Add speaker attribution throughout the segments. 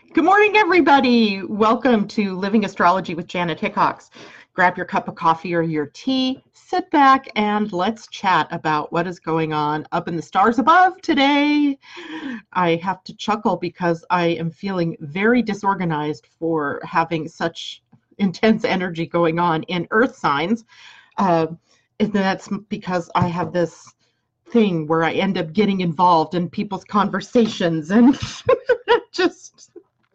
Speaker 1: Good morning, everybody. Welcome to Living Astrology with Janet Hickox. Grab your cup of coffee or your tea, sit back, and let's chat about what is going on up in the stars above today. I have to chuckle because I am feeling very disorganized for having such intense energy going on in Earth signs. Uh, and that's because I have this thing where I end up getting involved in people's conversations and just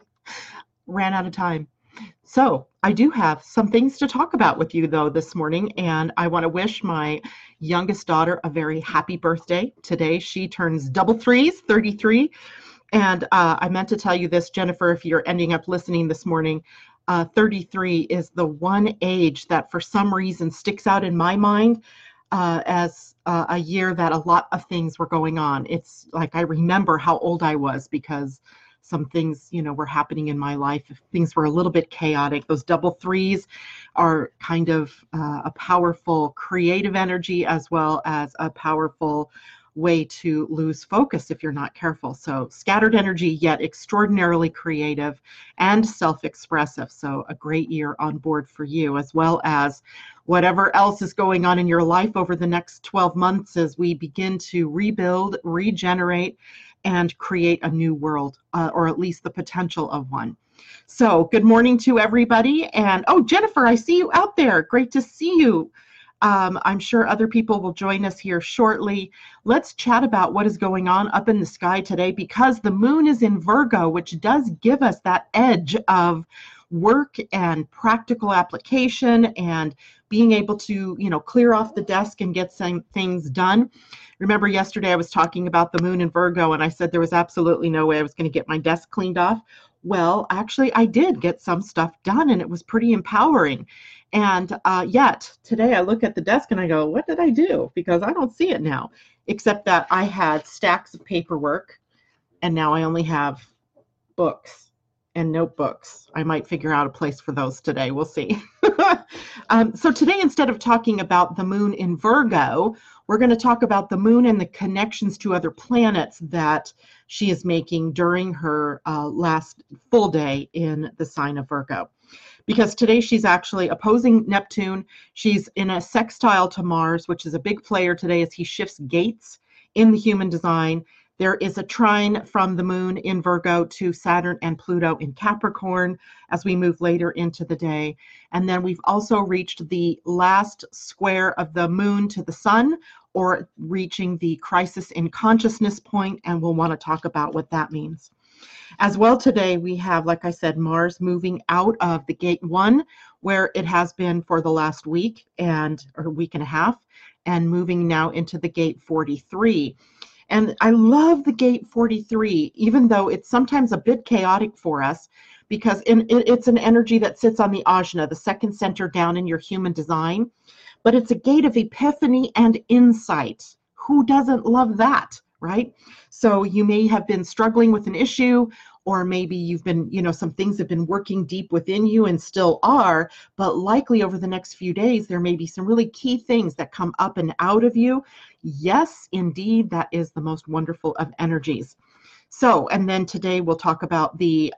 Speaker 1: ran out of time. So I do have some things to talk about with you, though, this morning, and I want to wish my youngest daughter a very happy birthday today. She turns double threes, 33, and I meant to tell you this, Jennifer, if you're ending up listening this morning. 33 is the one age that for some reason sticks out in my mind as a year that a lot of things were going on. It's like I remember how old I was because some things, were happening in my life. If things were a little bit chaotic. Those double threes are kind of a powerful creative energy as well as a powerful way to lose focus if you're not careful. So scattered energy, yet extraordinarily creative and self-expressive. So a great year on board for you, as well as whatever else is going on in your life over the next 12 months as we begin to rebuild, regenerate, and create a new world, or at least the potential of one. So good morning to everybody. And oh, Jennifer, I see you out there. Great to see you. I'm sure other people will join us here shortly. Let's chat about what is going on up in the sky today, because the moon is in Virgo, which does give us that edge of work and practical application and being able to, clear off the desk and get some things done. Remember yesterday I was talking about the moon in Virgo and I said there was absolutely no way I was going to get my desk cleaned off. Well, actually I did get some stuff done and it was pretty empowering. And yet today I look at the desk and I go, what did I do? Because I don't see it now, except that I had stacks of paperwork and now I only have books and notebooks. I might figure out a place for those today. We'll see. So today, instead of talking about the moon in Virgo, we're going to talk about the moon and the connections to other planets that she is making during her last full day in the sign of Virgo. Because today she's actually opposing Neptune. She's in a sextile to Mars, which is a big player today as he shifts gates in the human design. There is a trine from the moon in Virgo to Saturn and Pluto in Capricorn as we move later into the day. And then we've also reached the last square of the moon to the sun, or reaching the crisis in consciousness point, and we'll want to talk about what that means. As well today, we have, like I said, Mars moving out of the gate 1, where it has been for the last week or week and a half, and moving now into the gate 43. And I love the gate 43, even though it's sometimes a bit chaotic for us, because it's an energy that sits on the ajna, the second center down in your human design. But it's a gate of epiphany and insight. Who doesn't love that, right? So you may have been struggling with an issue, or maybe you've been, some things have been working deep within you and still are, but likely over the next few days, there may be some really key things that come up and out of you. Yes, indeed, that is the most wonderful of energies. So, and then today we'll talk about the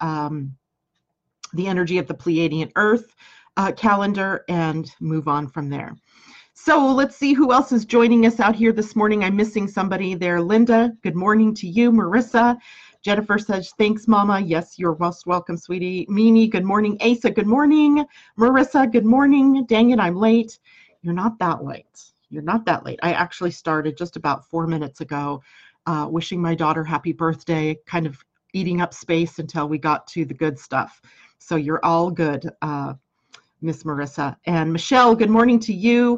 Speaker 1: energy of the Pleiadian Earth calendar and move on from there. So let's see who else is joining us out here this morning. I'm missing somebody there. Linda, good morning to you. Marissa, Jennifer says, thanks, Mama. Yes, you're most welcome, sweetie. Mimi, good morning. Asa, good morning. Marissa, good morning. Dang it, I'm late. You're not that late. You're not that late. I actually started just about 4 minutes ago wishing my daughter happy birthday, kind of eating up space until we got to the good stuff. So you're all good, Miss Marissa. And Michelle, good morning to you.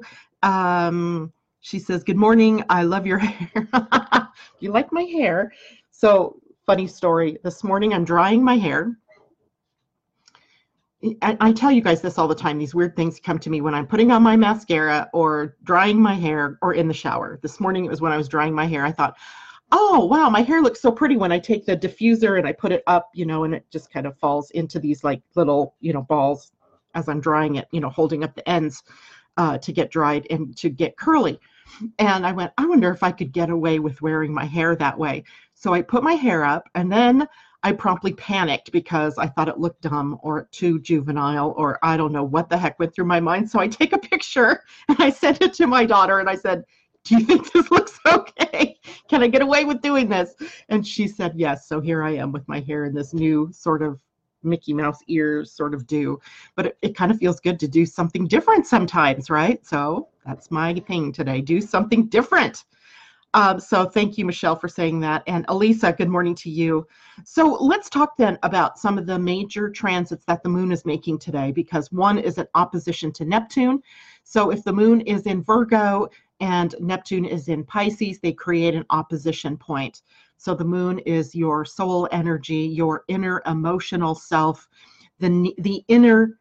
Speaker 1: She says, good morning. I love your hair. You like my hair? So funny story. This morning I'm drying my hair. I tell you guys this all the time. These weird things come to me when I'm putting on my mascara or drying my hair or in the shower. This morning it was when I was drying my hair. I thought, oh, wow, my hair looks so pretty when I take the diffuser and I put it up, and it just kind of falls into these like little, balls as I'm drying it, holding up the ends to get dried and to get curly. And I went, I wonder if I could get away with wearing my hair that way. So I put my hair up and then I promptly panicked because I thought it looked dumb or too juvenile, or I don't know what the heck went through my mind. So I take a picture and I sent it to my daughter and I said, do you think this looks okay? Can I get away with doing this? And she said yes. So here I am with my hair in this new sort of Mickey Mouse ears sort of do. But it kind of feels good to do something different sometimes, right? So that's my thing today. Do something different. So thank you, Michelle, for saying that. And Elisa, good morning to you. So let's talk then about some of the major transits that the moon is making today, because one is an opposition to Neptune. So if the moon is in Virgo and Neptune is in Pisces, they create an opposition point. So the moon is your soul energy, your inner emotional self, the inner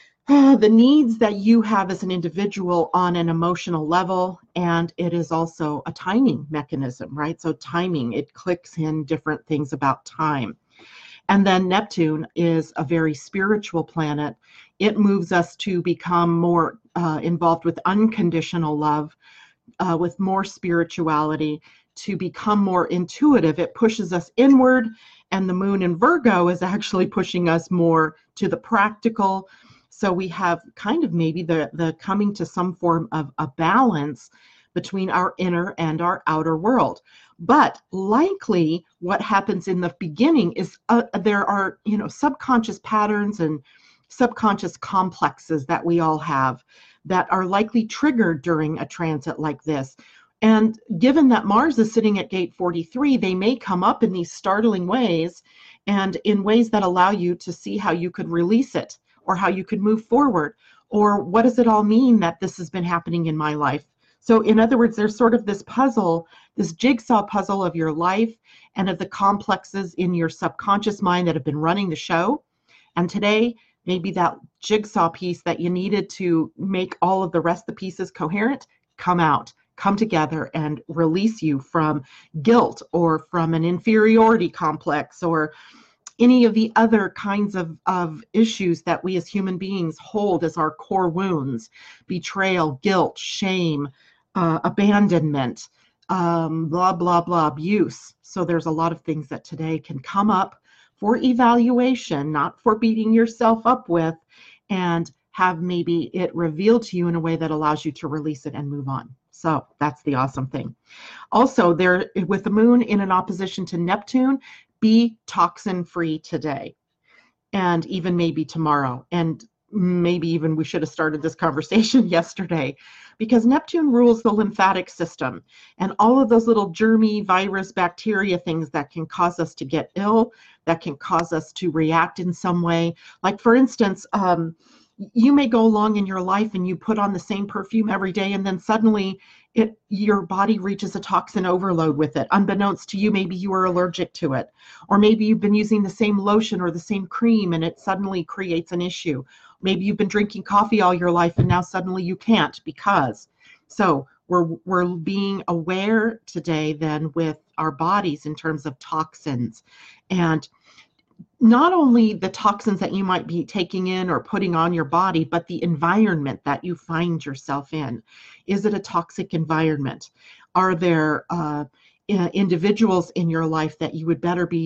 Speaker 1: the needs that you have as an individual on an emotional level, and it is also a timing mechanism, right? So timing, it clicks in different things about time. And then Neptune is a very spiritual planet. It moves us to become more involved with unconditional love, with more spirituality, to become more intuitive. It pushes us inward, and the moon in Virgo is actually pushing us more to the practical. So we have kind of maybe the coming to some form of a balance between our inner and our outer world. But likely what happens in the beginning is there are, subconscious patterns and subconscious complexes that we all have that are likely triggered during a transit like this. And given that Mars is sitting at gate 43, they may come up in these startling ways and in ways that allow you to see how you could release it, or how you could move forward, or what does it all mean that this has been happening in my life? So in other words, there's sort of this puzzle, this jigsaw puzzle of your life and of the complexes in your subconscious mind that have been running the show. And today, maybe that jigsaw piece that you needed to make all of the rest of the pieces coherent, come together and release you from guilt or from an inferiority complex or any of the other kinds of issues that we as human beings hold as our core wounds: betrayal, guilt, shame, abandonment, blah, blah, blah, abuse. So there's a lot of things that today can come up for evaluation, not for beating yourself up with, and have maybe it revealed to you in a way that allows you to release it and move on. So that's the awesome thing. Also, there, with the moon in an opposition to Neptune, be toxin-free today, and even maybe tomorrow, and maybe even we should have started this conversation yesterday, because Neptune rules the lymphatic system and all of those little germy, virus, bacteria things that can cause us to get ill, that can cause us to react in some way. Like, for instance, you may go along in your life and you put on the same perfume every day, and then suddenly your body reaches a toxin overload with it. Unbeknownst to you, maybe you are allergic to it. Or maybe you've been using the same lotion or the same cream and it suddenly creates an issue. Maybe you've been drinking coffee all your life and now suddenly you can't because. So we're being aware today then with our bodies in terms of toxins, and not only the toxins that you might be taking in or putting on your body, but the environment that you find yourself in. Is it a toxic environment? Are there individuals in your life that you would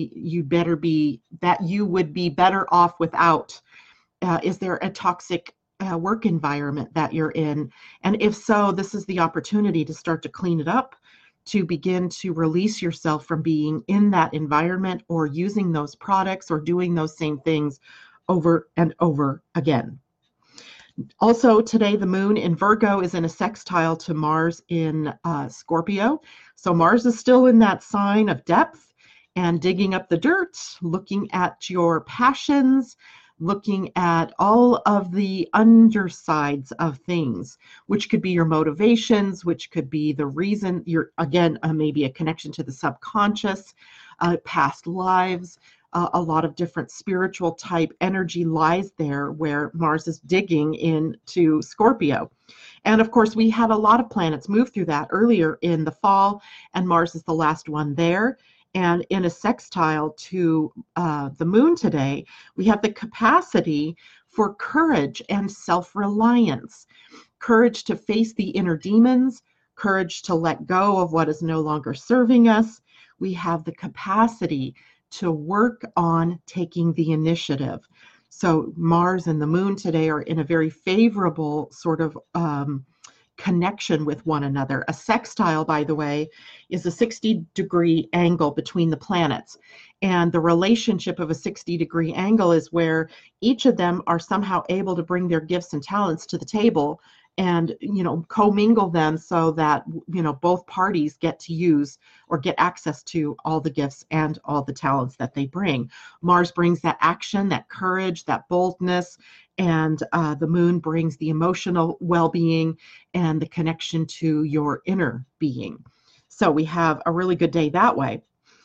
Speaker 1: be better off without? Is there a toxic work environment that you're in? And if so, this is the opportunity to start to clean it up, to begin to release yourself from being in that environment or using those products or doing those same things over and over again. Also today, the moon in Virgo is in a sextile to Mars in Scorpio. So Mars is still in that sign of depth and digging up the dirt, looking at your passions, looking at all of the undersides of things, which could be your motivations, which could be the reason you're, again, maybe a connection to the subconscious, past lives. A lot of different spiritual type energy lies there where Mars is digging into Scorpio. And of course, we had a lot of planets move through that earlier in the fall, and Mars is the last one there. And in a sextile to the moon today, we have the capacity for courage and self-reliance, courage to face the inner demons, courage to let go of what is no longer serving us. We have the capacity to work on taking the initiative. So Mars and the moon today are in a very favorable sort of connection with one another. A sextile, by the way, is a 60-degree angle between the planets. And the relationship of a 60-degree angle is where each of them are somehow able to bring their gifts and talents to the table and, commingle them so that, both parties get to use or get access to all the gifts and all the talents that they bring. Mars brings that action, that courage, that boldness, and the moon brings the emotional well-being and the connection to your inner being. So we have a really good day that way.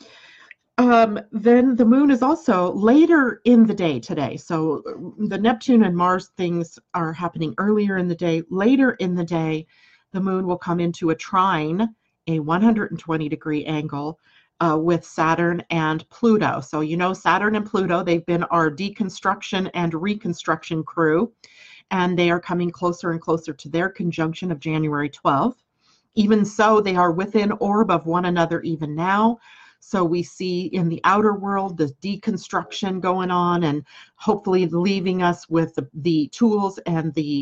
Speaker 1: Then the moon is also later in the day today. So the Neptune and Mars things are happening earlier in the day. Later in the day, the moon will come into a trine, a 120-degree angle with Saturn and Pluto. So Saturn and Pluto, they've been our deconstruction and reconstruction crew, and they are coming closer and closer to their conjunction of January 12th. Even so, they are within orb of one another even now. So we see in the outer world the deconstruction going on and hopefully leaving us with the tools and the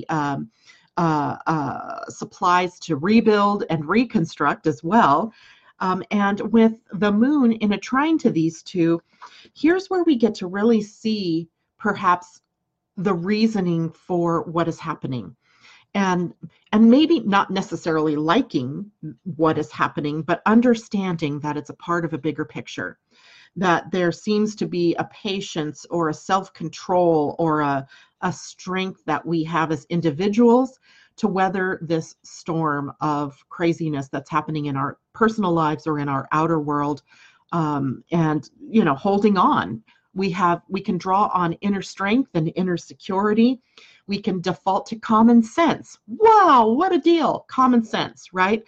Speaker 1: supplies to rebuild and reconstruct as well. And with the moon in a trine to these two, here's where we get to really see perhaps the reasoning for what is happening. And maybe not necessarily liking what is happening, but understanding that it's a part of a bigger picture, that there seems to be a patience or a self-control or a strength that we have as individuals to weather this storm of craziness that's happening in our personal lives or in our outer world. And, holding on. We can draw on inner strength and inner security. We can default to common sense. Wow, what a deal. Common sense, right?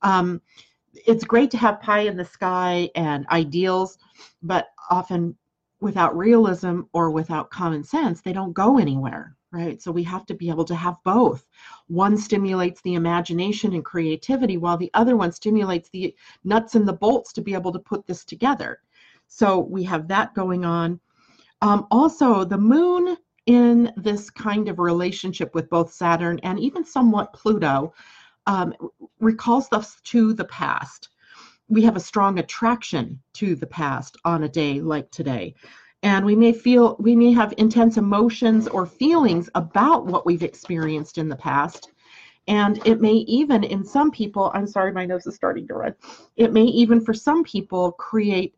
Speaker 1: It's great to have pie in the sky and ideals, but often without realism or without common sense, they don't go anywhere, right? So we have to be able to have both. One stimulates the imagination and creativity, while the other one stimulates the nuts and the bolts to be able to put this together. So we have that going on. Also, the moon in this kind of relationship with both Saturn and even somewhat Pluto recalls us to the past. We have a strong attraction to the past on a day like today. And we may have intense emotions or feelings about what we've experienced in the past. And it may even, in some people, I'm sorry, my nose is starting to run. It may even, for some people, create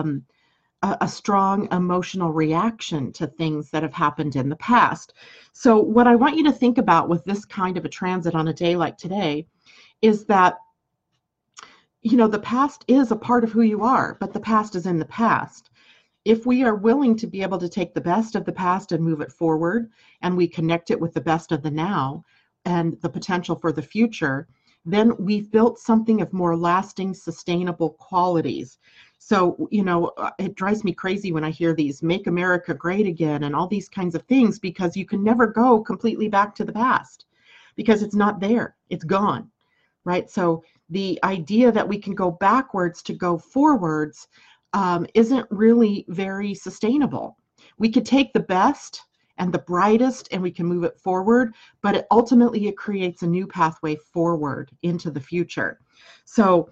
Speaker 1: a strong emotional reaction to things that have happened in the past. So what I want you to think about with this kind of a transit on a day like today is that, the past is a part of who you are, but the past is in the past. If we are willing to be able to take the best of the past and move it forward, and we connect it with the best of the now and the potential for the future, then we've built something of more lasting, sustainable qualities. So, it drives me crazy when I hear these "Make America Great Again" and all these kinds of things, because you can never go completely back to the past because it's not there. It's gone, right? So the idea that we can go backwards to go forwards isn't really very sustainable. We could take the best and the brightest and we can move it forward, but ultimately it creates a new pathway forward into the future. So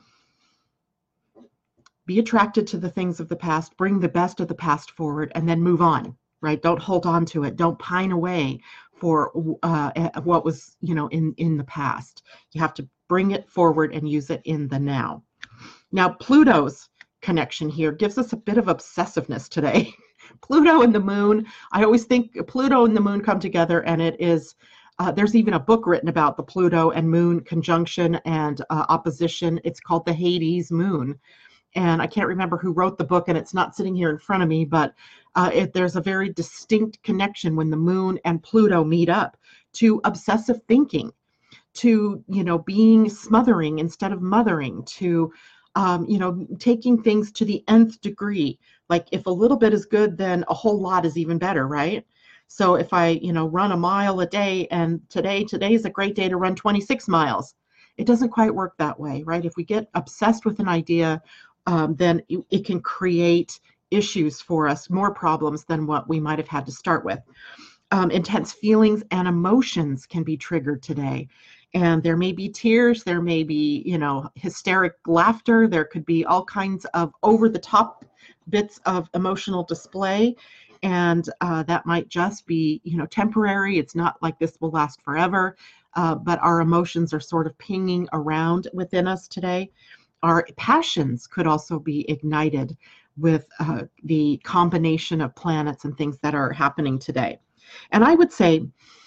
Speaker 1: be attracted to the things of the past, bring the best of the past forward, and then move on, right? Don't hold on to it. Don't pine away for what was, in the past. You have to bring it forward and use it in the now. Now, Pluto's connection here gives us a bit of obsessiveness today. Pluto and the moon, I always think Pluto and the moon come together, and it is, there's even a book written about the Pluto and moon conjunction and opposition. It's called The Hades Moon. And I can't remember who wrote the book, and it's not sitting here in front of me, but there's a very distinct connection when the moon and Pluto meet up to obsessive thinking, to, being smothering instead of mothering, to, taking things to the nth degree. Like if a little bit is good, then a whole lot is even better, right? So if I, run a mile a day, and today's a great day to run 26 miles, it doesn't quite work that way, right? If we get obsessed with an idea, then it can create issues for us, more problems than what we might have had to start with. Intense feelings and emotions can be triggered today. And there may be tears, there may be, hysteric laughter, there could be all kinds of over-the-top bits of emotional display. And that might just be, temporary. It's not like this will last forever, but our emotions are sort of pinging around within us today. Our passions could also be ignited with the combination of planets and things that are happening today. And I would say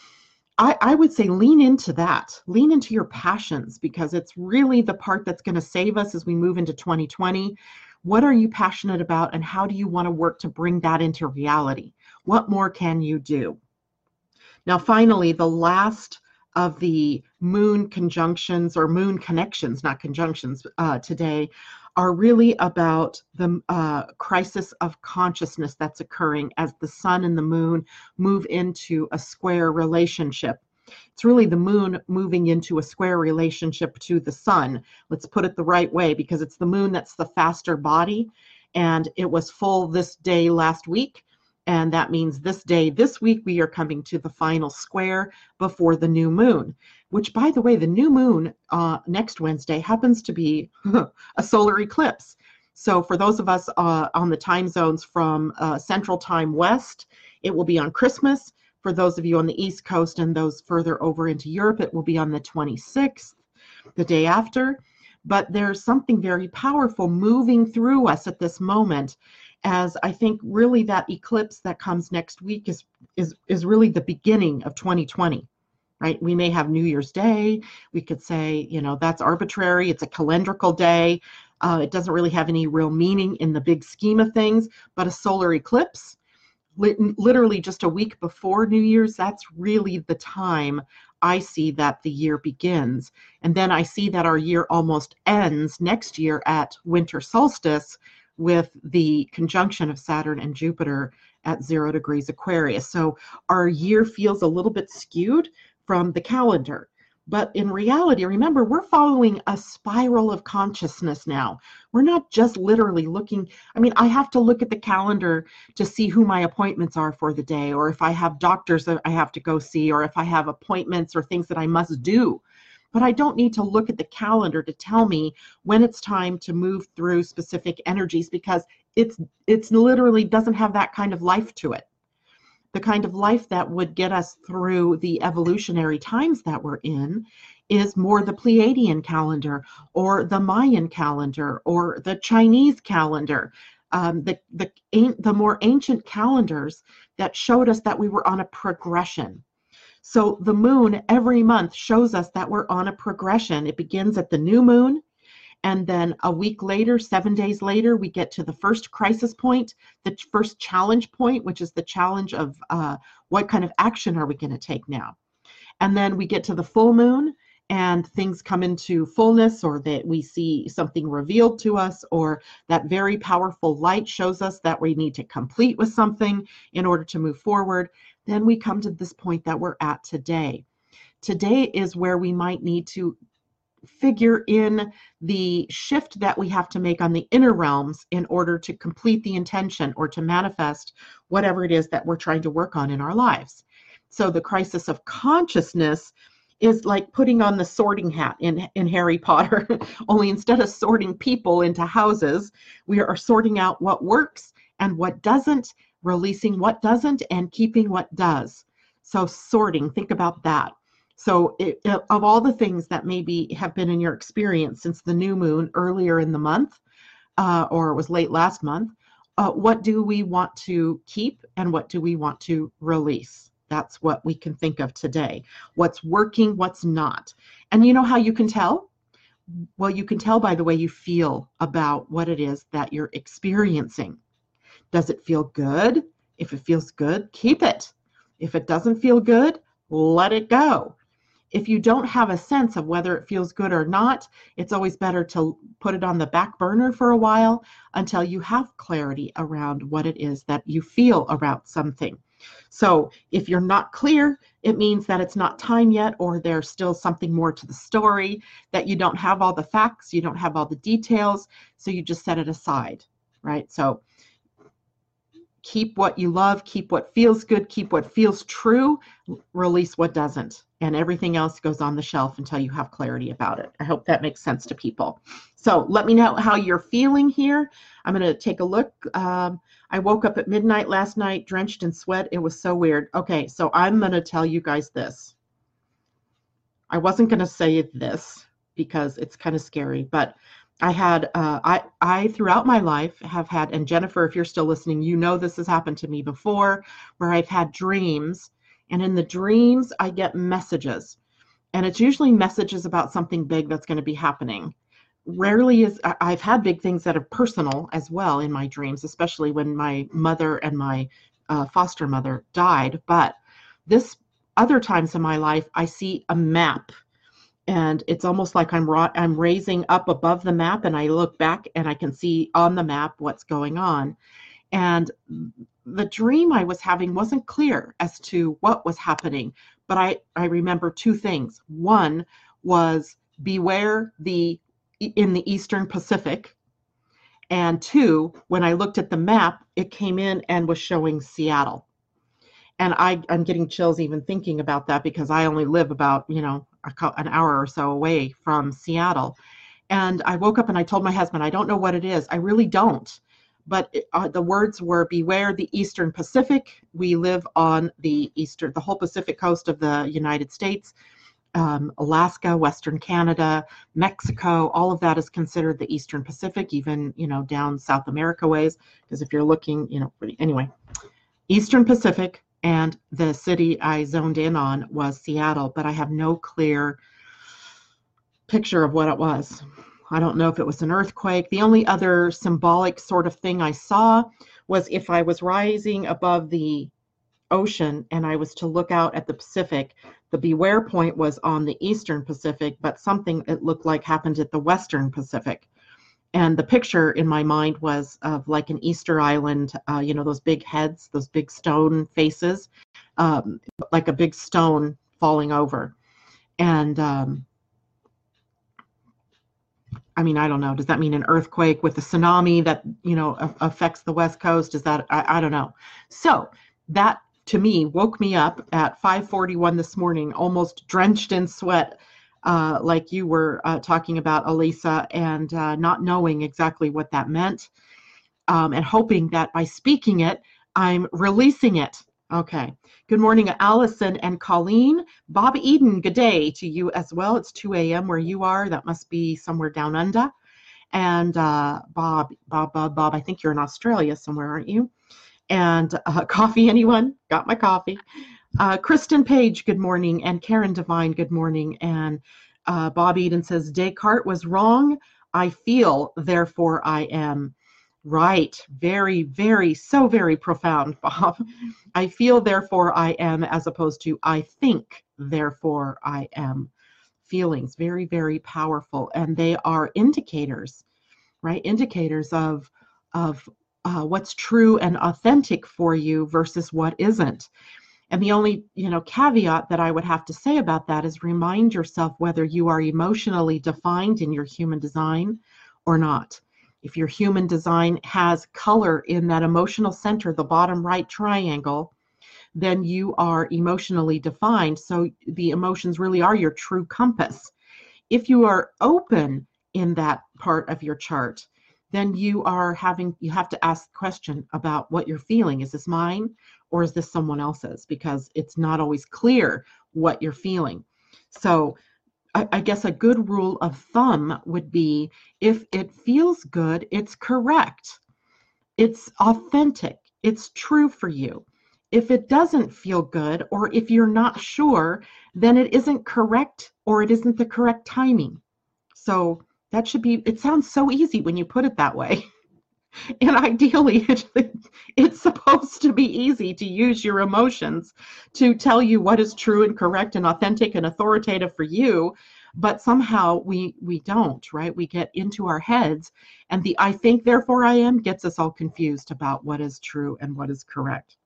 Speaker 1: lean into that. Lean into your passions, because it's really the part that's going to save us as we move into 2020. What are you passionate about, and how do you want to work to bring that into reality? What more can you do? Now, finally, the last of the moon conjunctions, or moon connections, not conjunctions, today are really about the crisis of consciousness that's occurring as the sun and the moon move into a square relationship. It's really the moon moving into a square relationship to the sun. Let's put it the right way, because it's the moon that's the faster body, and it was full this day last week. And that means this day, this week, we are coming to the final square before the new moon, which, by the way, the new moon next Wednesday happens to be a solar eclipse. So for those of us on the time zones from Central Time West, it will be on Christmas. For those of you on the East Coast and those further over into Europe, it will be on the 26th, the day after. But there's something very powerful moving through us at this moment, as I think really that eclipse that comes next week is really the beginning of 2020, right? We may have New Year's Day. We could say, that's arbitrary. It's a calendrical day. It doesn't really have any real meaning in the big scheme of things, but a solar eclipse, literally just a week before New Year's, that's really the time I see that the year begins. And then I see that our year almost ends next year at winter solstice, with the conjunction of Saturn and Jupiter at 0 degrees Aquarius. So our year feels a little bit skewed from the calendar. But in reality, remember, we're following a spiral of consciousness now. We're not just literally looking. I have to look at the calendar to see who my appointments are for the day, or if I have doctors that I have to go see, or if I have appointments or things that I must do. But I don't need to look at the calendar to tell me when it's time to move through specific energies, because it's literally doesn't have that kind of life to it. The kind of life that would get us through the evolutionary times that we're in is more the Pleiadian calendar, or the Mayan calendar, or the Chinese calendar, the more ancient calendars that showed us that we were on a progression. So the moon every month shows us that we're on a progression. It begins at the new moon, and then a week later, 7 days later, we get to the first crisis point, the first challenge point, which is the challenge of what kind of action are we going to take now? And then we get to the full moon, and things come into fullness, or that we see something revealed to us, or that very powerful light shows us that we need to complete with something in order to move forward. Then we come to this point that we're at today. Today is where we might need to figure in the shift that we have to make on the inner realms in order to complete the intention, or to manifest whatever it is that we're trying to work on in our lives. So the crisis of consciousness is like putting on the sorting hat in Harry Potter, only instead of sorting people into houses, we are sorting out what works and what doesn't, releasing what doesn't and keeping what does. So sorting, think about that. So of all the things that maybe have been in your experience since the new moon earlier in the month, or it was late last month, what do we want to keep and what do we want to release? That's what we can think of today. What's working, what's not. And you know how you can tell? Well, you can tell by the way you feel about what it is that you're experiencing. Does it feel good? If it feels good, keep it. If it doesn't feel good, let it go. If you don't have a sense of whether it feels good or not, it's always better to put it on the back burner for a while until you have clarity around what it is that you feel about something. So if you're not clear, it means that it's not time yet, or there's still something more to the story, that you don't have all the facts, you don't have all the details, so you just set it aside, right? So Keep what you love, keep what feels good, keep what feels true, release what doesn't. And everything else goes on the shelf until you have clarity about it. I hope that makes sense to people. So let me know how you're feeling here. I'm going to take a look. I woke up at midnight last night, drenched in sweat. It was so weird. Okay, so I'm going to tell you guys this. I wasn't going to say this because it's kind of scary, but I had, I throughout my life have had, and Jennifer, if you're still listening, you know this has happened to me before, where I've had dreams, and in the dreams I get messages, and it's usually messages about something big that's going to be happening. Rarely is, I've had big things that are personal as well in my dreams, especially when my mother and my foster mother died, but this other times in my life, I see a map. And it's almost like I'm raising up above the map, and I look back and I can see on the map what's going on. And the dream I was having wasn't clear as to what was happening, but I remember two things. One was beware in the Eastern Pacific. And two, when I looked at the map, it came in and was showing Seattle. And I'm getting chills even thinking about that because I only live about, an hour or so away from Seattle. And I woke up and I told my husband, I don't know what it is. I really don't. But the words were, beware the Eastern Pacific. We live on the whole Pacific coast of the United States, Alaska, Western Canada, Mexico, all of that is considered the Eastern Pacific, even, down South America ways. Because if you're looking, anyway, Eastern Pacific. And the city I zoned in on was Seattle, but I have no clear picture of what it was. I don't know if it was an earthquake. The only other symbolic sort of thing I saw was if I was rising above the ocean and I was to look out at the Pacific, the beware point was on the Eastern Pacific, but something it looked like happened at the Western Pacific. And the picture in my mind was of like an Easter Island, those big heads, those big stone faces, like a big stone falling over. And I don't know. Does that mean an earthquake with a tsunami that, affects the West Coast? Is that, I don't know. So that to me woke me up at 5:41 this morning, almost drenched in sweat. Like you were talking about, Elisa, and not knowing exactly what that meant, and hoping that by speaking it, I'm releasing it. Okay. Good morning, Allison and Colleen. Bob Eden, good day to you as well. It's 2 a.m. where you are. That must be somewhere down under. And Bob, I think you're in Australia somewhere, aren't you? And coffee, anyone? Got my coffee. Kristen Page, good morning, and Karen Devine, good morning, and Bob Eden says, Descartes was wrong. I feel, therefore I am. Right. Very, very, so very profound, Bob. I feel, therefore I am, as opposed to I think, therefore I am. Feelings, very, very powerful, and they are indicators, right? Indicators of what's true and authentic for you versus what isn't. And the only, caveat that I would have to say about that is remind yourself whether you are emotionally defined in your human design or not. If your human design has color in that emotional center, the bottom right triangle, then you are emotionally defined. So the emotions really are your true compass. If you are open in that part of your chart, then you have to ask the question about what you're feeling. Is this mine or is this someone else's? Because it's not always clear what you're feeling. So I guess a good rule of thumb would be, if it feels good, it's correct. It's authentic. It's true for you. If it doesn't feel good, or if you're not sure, then it isn't correct, or it isn't the correct timing. So that should be, it sounds so easy when you put it that way. And ideally, it's supposed to be easy to use your emotions to tell you what is true and correct and authentic and authoritative for you. But somehow we don't, right? We get into our heads, and the I think, therefore I am gets us all confused about what is true and what is correct.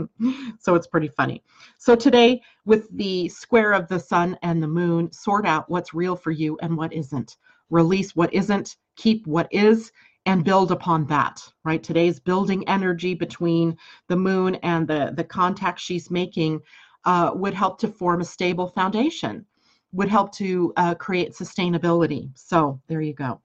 Speaker 1: So it's pretty funny. So today, with the square of the sun and the moon, sort out what's real for you and what isn't. Release what isn't, keep what is, and build upon that, right? Today's building energy between the moon and the contact she's making would help to form a stable foundation, would help to create sustainability. So there you go.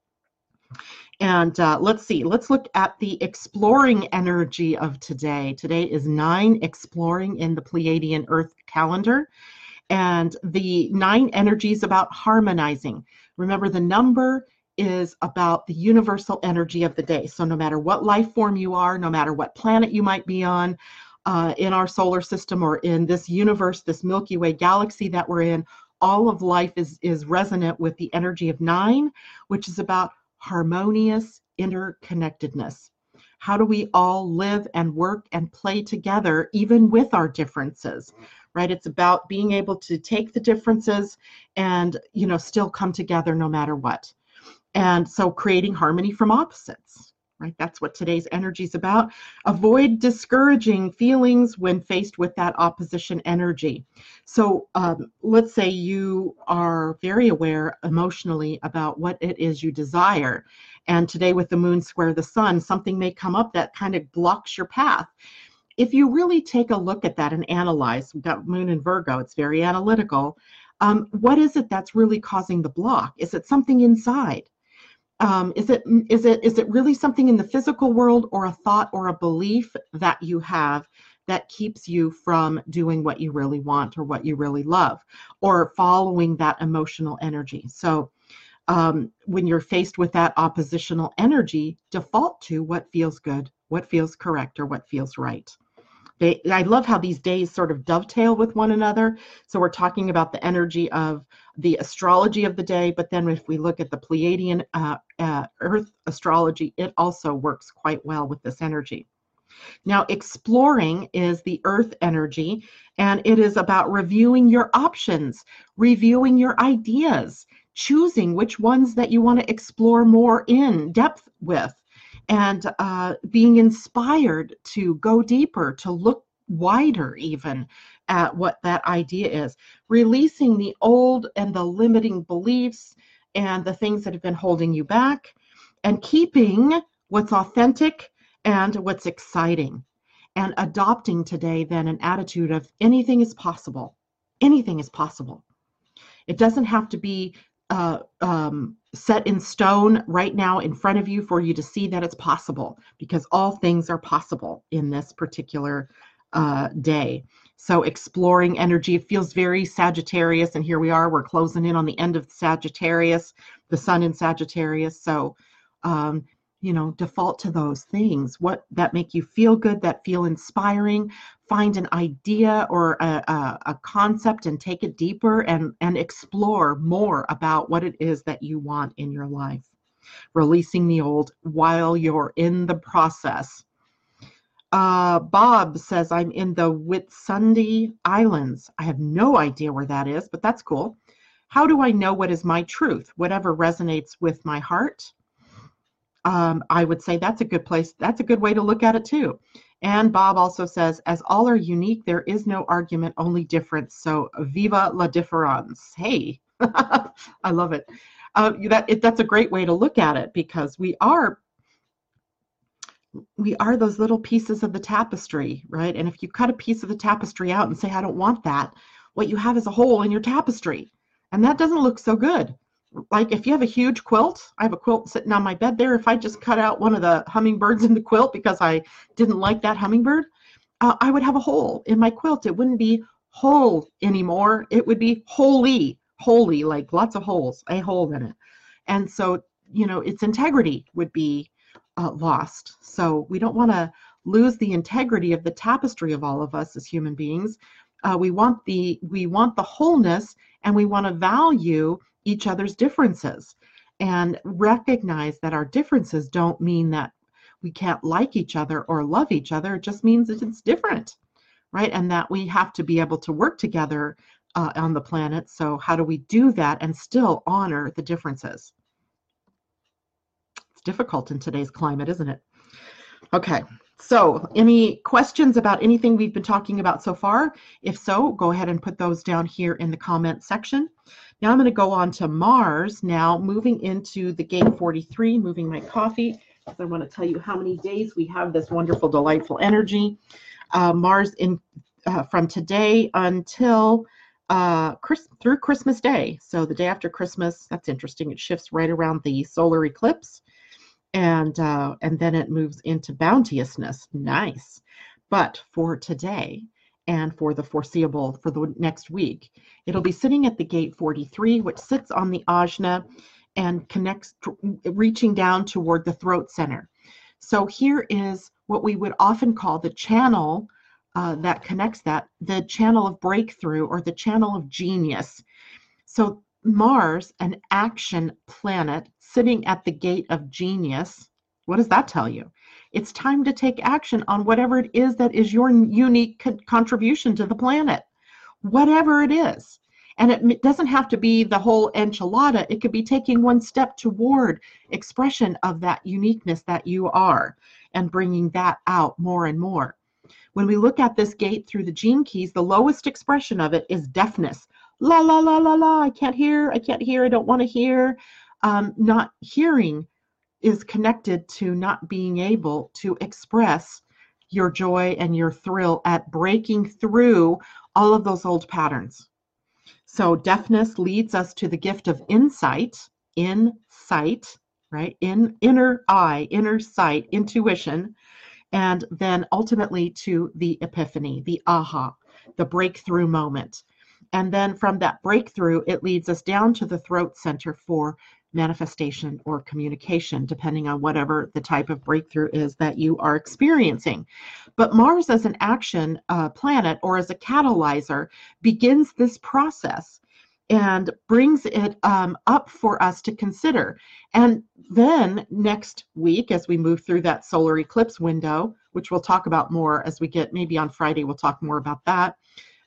Speaker 1: And let's see, let's look at the exploring energy of today. Today is 9 exploring in the Pleiadian Earth calendar. And the 9 energy is about harmonizing. Remember, the number is about the universal energy of the day. So no matter what life form you are, no matter what planet you might be on in our solar system or in this universe, this Milky Way galaxy that we're in, all of life is resonant with the energy of 9, which is about harmonious interconnectedness. How do we all live and work and play together, even with our differences, right? It's about being able to take the differences and, still come together no matter what. And so creating harmony from opposites, right? That's what today's energy is about. Avoid discouraging feelings when faced with that opposition energy. So let's say you are very aware emotionally about what it is you desire. And today with the moon square the sun, something may come up that kind of blocks your path. If you really take a look at that and analyze, we've got moon in Virgo, it's very analytical. What is it that's really causing the block? Is it something inside? Is it really something in the physical world, or a thought or a belief that you have that keeps you from doing what you really want or what you really love, or following that emotional energy? So when you're faced with that oppositional energy, default to what feels good, what feels correct, or what feels right. I love how these days sort of dovetail with one another. So we're talking about the energy of the astrology of the day, but then if we look at the Pleiadian Earth astrology, it also works quite well with this energy. Now, exploring is the Earth energy, and it is about reviewing your options, reviewing your ideas, choosing which ones that you want to explore more in depth with, and being inspired to go deeper, to look wider even at what that idea is. Releasing the old and the limiting beliefs and the things that have been holding you back, and keeping what's authentic and what's exciting. And adopting today then an attitude of anything is possible. Anything is possible. It doesn't have to be set in stone right now in front of you for you to see that it's possible, because all things are possible in this particular day. So exploring energy, it feels very Sagittarius, and here we are, we're closing in on the end of Sagittarius, the sun in Sagittarius. So default to those things, what that make you feel good, that feel inspiring. Find an idea or a concept and take it deeper and explore more about what it is that you want in your life. Releasing the old while you're in the process. Bob says, I'm in the Whitsunday Islands. I have no idea where that is, but that's cool. How do I know what is my truth? Whatever resonates with my heart. I would say that's a good place. That's a good way to look at it too. And Bob also says, as all are unique, there is no argument, only difference. So viva la différence. Hey, I love it. That's a great way to look at it, because we are those little pieces of the tapestry, right? And if you cut a piece of the tapestry out and say, I don't want that, what you have is a hole in your tapestry. And that doesn't look so good. Like if you have a huge quilt, I have a quilt sitting on my bed there. If I just cut out one of the hummingbirds in the quilt because I didn't like that hummingbird, I would have a hole in my quilt. It wouldn't be whole anymore. It would be holy, like lots of holes, a hole in it. And so, its integrity would be lost. So we don't want to lose the integrity of the tapestry of all of us as human beings. We want the wholeness, and we want to value each other's differences and recognize that our differences don't mean that we can't like each other or love each other. It just means that it's different, right? And that we have to be able to work together on the planet. So how do we do that and still honor the differences? It's difficult in today's climate, isn't it? Okay. So any questions about anything we've been talking about so far? If so, go ahead and put those down here in the comment section. Now I'm going to go on to Mars now, moving into the gate 43, moving my coffee, because I want to tell you how many days we have this wonderful, delightful energy. Mars in from today until through Christmas Day. So the day after Christmas, that's interesting. It shifts right around the solar eclipse, and then it moves into bounteousness. Nice. But for today and for the foreseeable, for the next week, it'll be sitting at the gate 43, which sits on the ajna and connects, reaching down toward the throat center. So here is what we would often call the channel that connects that, the channel of breakthrough or the channel of genius. So Mars, an action planet sitting at the gate of genius, what does that tell you? It's time to take action on whatever it is that is your unique contribution to the planet, whatever it is. And it doesn't have to be the whole enchilada. It could be taking one step toward expression of that uniqueness that you are and bringing that out more and more. When we look at this gate through the gene keys, the lowest expression of it is deafness. La, la, la, la, la, I can't hear, I don't want to hear. Not hearing is connected to not being able to express your joy and your thrill at breaking through all of those old patterns. So deafness leads us to the gift of insight, right? Inner eye, inner sight, intuition, and then ultimately to the epiphany, the aha, the breakthrough moment. And then from that breakthrough, it leads us down to the throat center for manifestation or communication, depending on whatever the type of breakthrough is that you are experiencing. But Mars as an action planet or as a catalyzer begins this process and brings it up for us to consider. And then next week, as we move through that solar eclipse window, which we'll talk about more as we get, maybe on Friday, we'll talk more about that.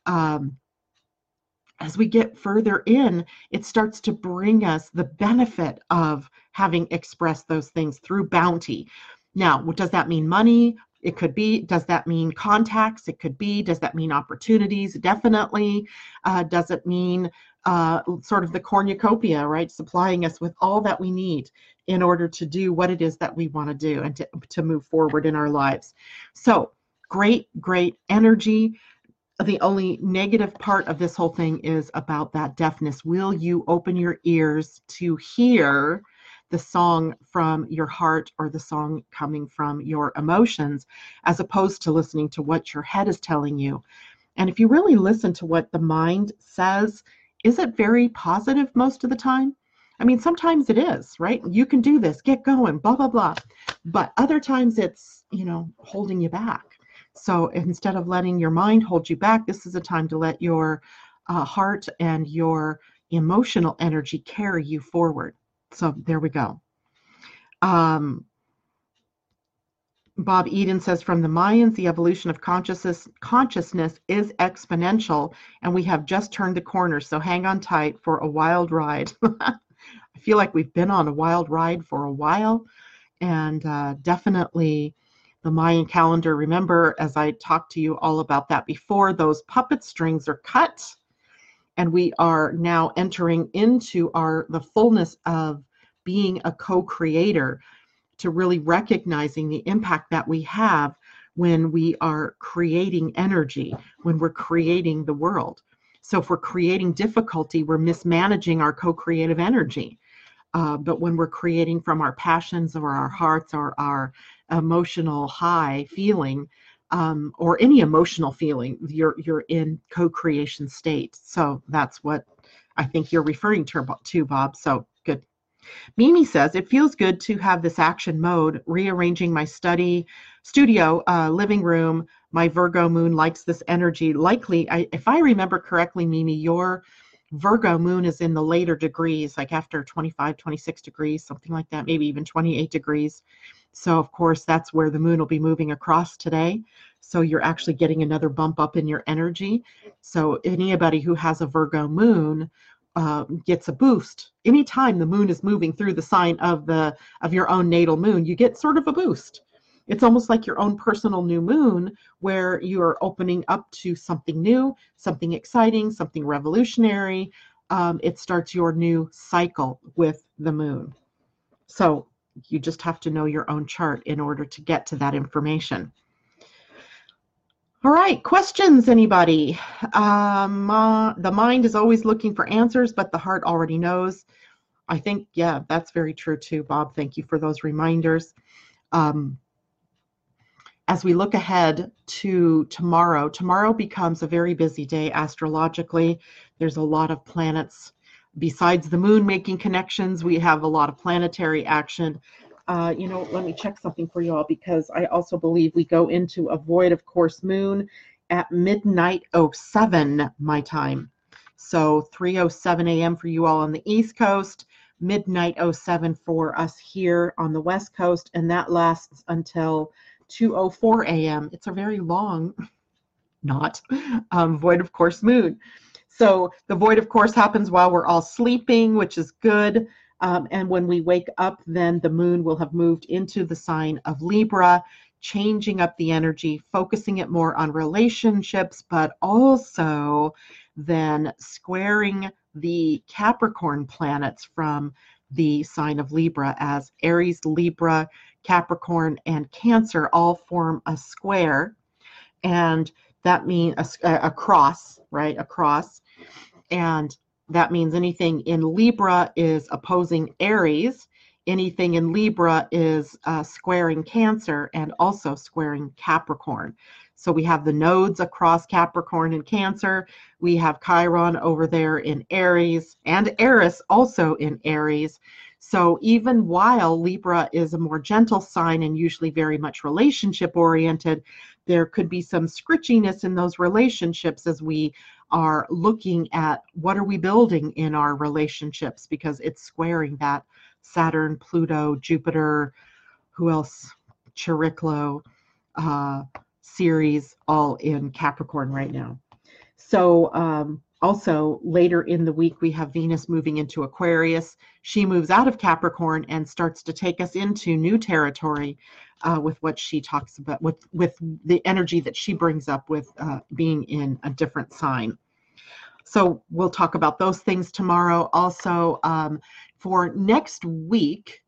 Speaker 1: As we get further in, it starts to bring us the benefit of having expressed those things through bounty. Now, what does that mean? Money? It could be. Does that mean contacts? It could be. Does that mean opportunities? Definitely. Does it mean sort of the cornucopia, right? Supplying us with all that we need in order to do what it is that we want to do and to move forward in our lives. So great, great energy. The only negative part of this whole thing is about that deafness. Will you open your ears to hear the song from your heart or the song coming from your emotions, as opposed to listening to what your head is telling you? And if you really listen to what the mind says, is it very positive most of the time? I mean, sometimes it is, right? You can do this, get going, blah, blah, blah. But other times it's, holding you back. So instead of letting your mind hold you back, this is a time to let your heart and your emotional energy carry you forward. So there we go. Bob Eden says, from the Mayans, the evolution of consciousness is exponential, and we have just turned the corner. So hang on tight for a wild ride. I feel like we've been on a wild ride for a while, and definitely the Mayan calendar. Remember, as I talked to you all about that before, those puppet strings are cut, and we are now entering into the fullness of being a co-creator, to really recognizing the impact that we have when we are creating energy, when we're creating the world. So if we're creating difficulty, we're mismanaging our co-creative energy. But when we're creating from our passions or our hearts or our emotional high feeling, or any emotional feeling, you're in co-creation state. So that's what I think you're referring to, Bob. So good. Mimi says, it feels good to have this action mode, rearranging my studio, living room. My Virgo moon likes this energy. Likely, if I remember correctly, Mimi, your Virgo moon is in the later degrees, like after 25, 26 degrees, something like that, maybe even 28 degrees. So, of course, that's where the moon will be moving across today. So you're actually getting another bump up in your energy. So anybody who has a Virgo moon gets a boost. Anytime the moon is moving through the sign of your own natal moon, you get sort of a boost. It's almost like your own personal new moon, where you're opening up to something new, something exciting, something revolutionary, it starts your new cycle with the moon. So you just have to know your own chart in order to get to that information. All right, questions, anybody? The mind is always looking for answers, but the heart already knows. I think, yeah, that's very true too, Bob. Thank you for those reminders. As we look ahead to tomorrow, tomorrow becomes a very busy day astrologically. There's a lot of planets. Besides the moon making connections, we have a lot of planetary action. Let me check something for you all, because I also believe we go into a void of course moon at midnight 07 my time. So 3:07 a.m. for you all on the East Coast, midnight 07 for us here on the West Coast, and that lasts until 2:04 a.m. It's a very long, not void of course moon. So the void of course happens while we're all sleeping, which is good. And when we wake up, then the moon will have moved into the sign of Libra, changing up the energy, focusing it more on relationships, but also then squaring the Capricorn planets from the sign of Libra, as Aries, Libra, Capricorn, and Cancer all form a square. And that means a cross, right? A cross. And that means anything in Libra is opposing Aries. Anything in Libra is squaring Cancer and also squaring Capricorn. So we have the nodes across Capricorn and Cancer. We have Chiron over there in Aries, and Eris also in Aries. So even while Libra is a more gentle sign and usually very much relationship oriented, there could be some scritchiness in those relationships as we are looking at what are we building in our relationships, because it's squaring that Saturn, Pluto, Jupiter, who else? Chariklo, Ceres, all in Capricorn right now. So also later in the week, we have Venus moving into Aquarius. She moves out of Capricorn and starts to take us into new territory with what she talks about, with the energy that she brings up with being in a different sign. So we'll talk about those things tomorrow. Also, for next week,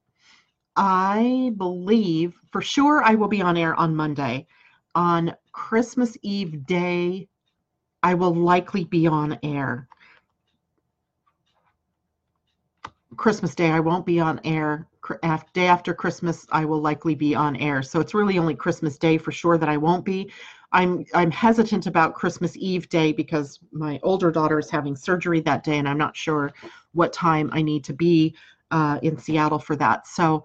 Speaker 1: I believe for sure I will be on air on Monday. On Christmas Eve day, I will likely be on air. Christmas Day, I won't be on air. Day after Christmas, I will likely be on air. So it's really only Christmas Day for sure that I won't be. I'm hesitant about Christmas Eve day because my older daughter is having surgery that day, and I'm not sure what time I need to be in Seattle for that. So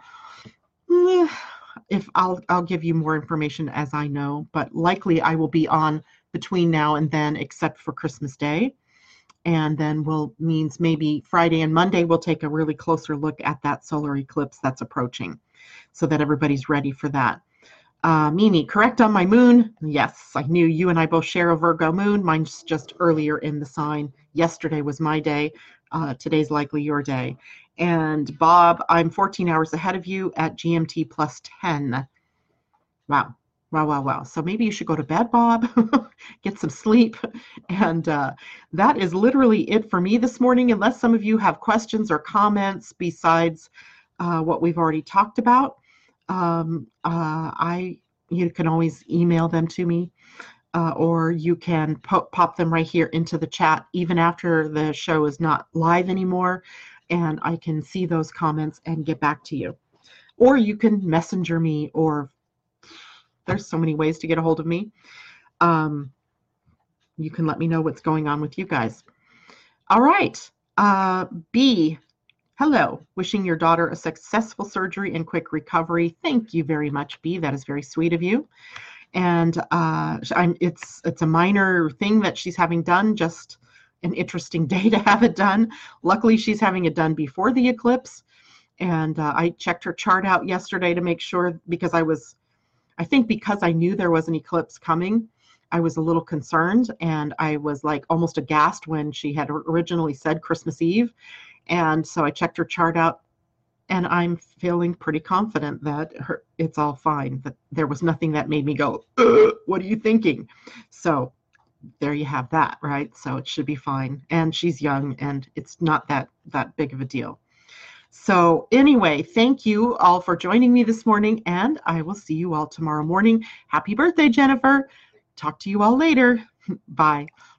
Speaker 1: if I'll give you more information as I know, but likely I will be on between now and then, except for Christmas Day. And then means maybe Friday and Monday we'll take a really closer look at that solar eclipse that's approaching, so that everybody's ready for that. Mimi, correct on my moon? Yes, I knew you and I both share a Virgo moon. Mine's just earlier in the sign. Yesterday was my day. Today's likely your day. And Bob, I'm 14 hours ahead of you at GMT plus 10. Wow. Wow. So maybe you should go to bed, Bob, get some sleep. And that is literally it for me this morning, unless some of you have questions or comments besides what we've already talked about. You can always email them to me, or you can pop them right here into the chat, even after the show is not live anymore, and I can see those comments and get back to you. Or you can messenger me, or there's so many ways to get a hold of me. You can let me know what's going on with you guys. All right. B, hello. Wishing your daughter a successful surgery and quick recovery. Thank you very much, B. That is very sweet of you. And it's a minor thing that she's having done, just an interesting day to have it done. Luckily, she's having it done before the eclipse. And I checked her chart out yesterday to make sure, because I think because I knew there was an eclipse coming, I was a little concerned, and I was like almost aghast when she had originally said Christmas Eve. And so I checked her chart out, and I'm feeling pretty confident that it's all fine, that there was nothing that made me go, what are you thinking? So there you have that, right? So it should be fine. And she's young, and it's not that big of a deal. So anyway, thank you all for joining me this morning, and I will see you all tomorrow morning. Happy birthday, Jennifer. Talk to you all later. Bye.